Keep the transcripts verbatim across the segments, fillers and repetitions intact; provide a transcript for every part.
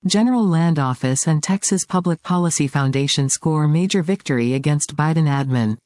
General Land Office and Texas Public Policy Foundation score major victory against Biden admin.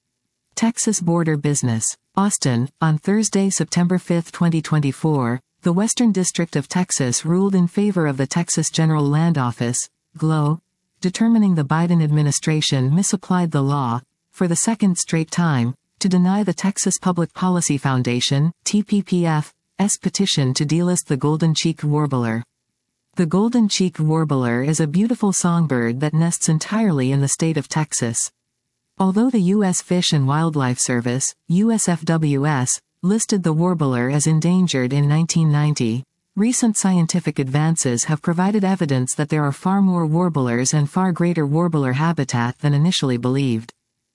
Texas border business. Austin, on Thursday, September fifth, twenty twenty-four, the Western District of Texas ruled in favor of the Texas General Land Office, G L O, determining the Biden administration misapplied the law, for the second straight time, to deny the Texas Public Policy Foundation, T P P F's petition to delist the golden-cheeked warbler. The golden-cheeked warbler is a beautiful songbird that nests entirely in the state of Texas. Although the U S Fish and Wildlife Service, U S F W S, listed the warbler as endangered in nineteen ninety, recent scientific advances have provided evidence that there are far more warblers and far greater warbler habitat than initially believed.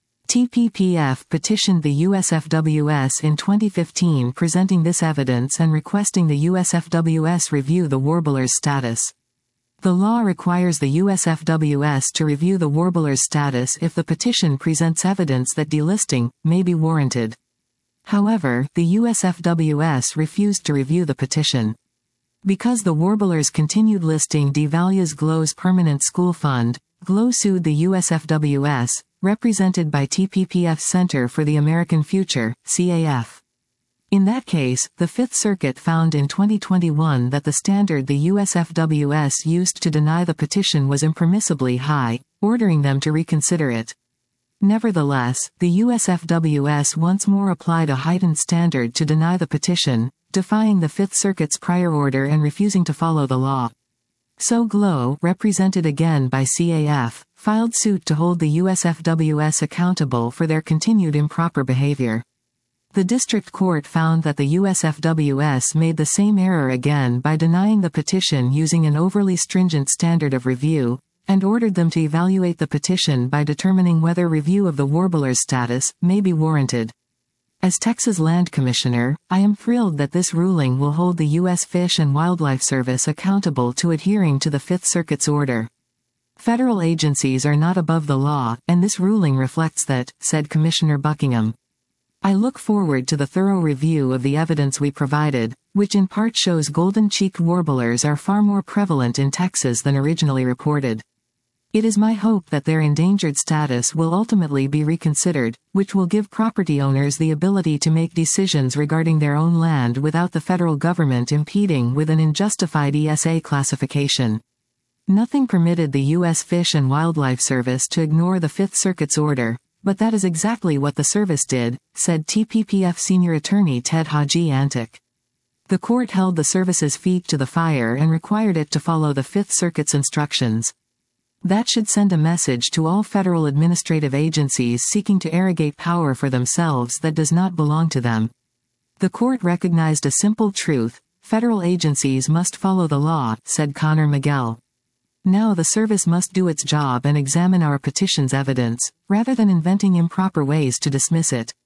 T P P F petitioned the U S F W S in twenty fifteen presenting this evidence and requesting the U S F W S review the warbler's status. The law requires the U S F W S to review the warbler's status if the petition presents evidence that delisting may be warranted. However, the U S F W S refused to review the petition. Because the warbler's continued listing devalues G L O's permanent school fund, G L O sued the U S F W S, represented by T P P F Center for the American Future, C A F. In that case, the Fifth Circuit found in twenty twenty-one that the standard the U S F W S used to deny the petition was impermissibly high, ordering them to reconsider it. Nevertheless, the U S F W S once more applied a heightened standard to deny the petition, defying the Fifth Circuit's prior order and refusing to follow the law. So G L O, represented again by C A F, filed suit to hold the U S F W S accountable for their continued improper behavior. The district court found that the U S F W S made the same error again by denying the petition using an overly stringent standard of review, and ordered them to evaluate the petition by determining whether review of the warbler's status may be warranted. As Texas Land Commissioner, I am thrilled that this ruling will hold the U S Fish and Wildlife Service accountable to adhering to the Fifth Circuit's order. Federal agencies are not above the law, and this ruling reflects that, said Commissioner Buckingham. I look forward to the thorough review of the evidence we provided, which in part shows golden-cheeked warblers are far more prevalent in Texas than originally reported. It is my hope that their endangered status will ultimately be reconsidered, which will give property owners the ability to make decisions regarding their own land without the federal government impeding with an unjustified E S A classification. Nothing permitted the U S Fish and Wildlife Service to ignore the Fifth Circuit's order, but that is exactly what the service did, said T P P F Senior Attorney Ted Haji-Antic. The court held the service's feet to the fire and required it to follow the Fifth Circuit's instructions. That should send a message to all federal administrative agencies seeking to arrogate power for themselves that does not belong to them. The court recognized a simple truth: federal agencies must follow the law, said Connor Miguel. Now the service must do its job and examine our petition's evidence, rather than inventing improper ways to dismiss it.